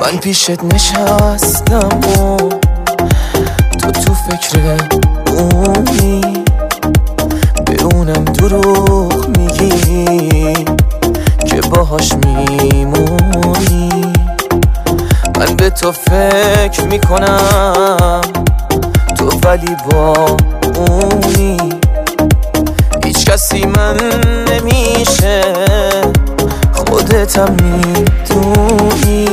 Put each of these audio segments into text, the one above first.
من پیشت نشستم و تو فکر اونی، به اونم دروغ میگی که باهاش میمونی. من به تو فکر میکنم تو ولی با اونی، هیچ کسی من نمیشه خودتم میدونی.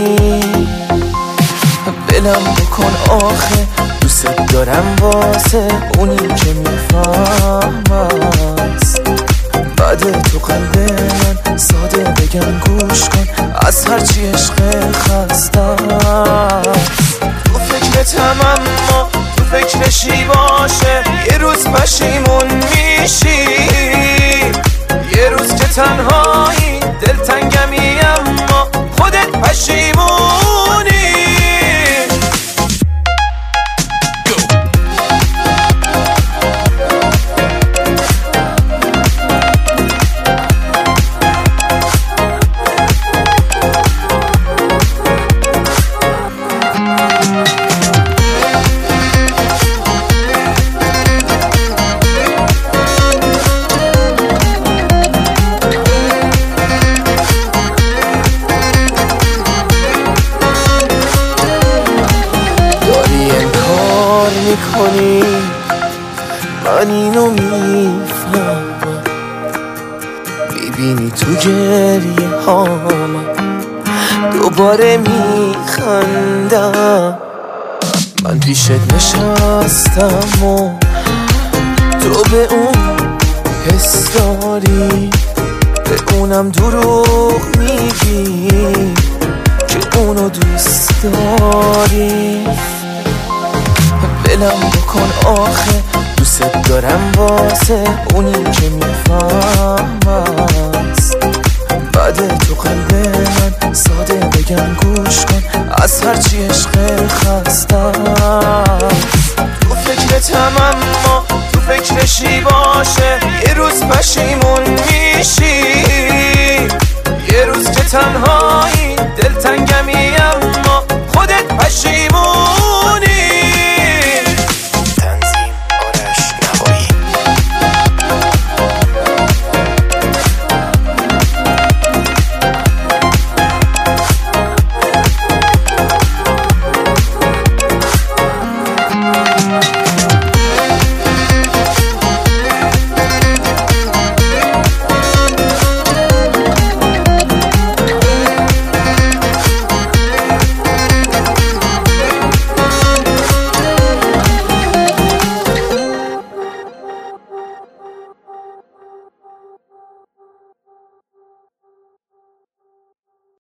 بلم بکن آخه دوست دارم واسه اونی که میفهمست. بعد تو قلب من ساده بگم گوش کن، از هرچی عشق خستم. تو فکرتم اما تو فکرشی باشه، یه روز پشیمون میشی، یه روز که تنهایی دلتنگمی اما خودت پشیمونی. میکنی من اینو میفهمم، میبینی تو گریه هامم دوباره میخندم. من پیشت نشستم و تو به اون حس داری، به اونم دروغ میگی که اونو دوست داری. بلم بکن آخه دوست دارم واسه اونی که میفهمست. بعد تو قلب من ساده بگم گوش کن، از هرچی عشق خستم. تو فکرتم اما تو فکرشی باشه، یه روز پشیمون میشی، یه روز که تنها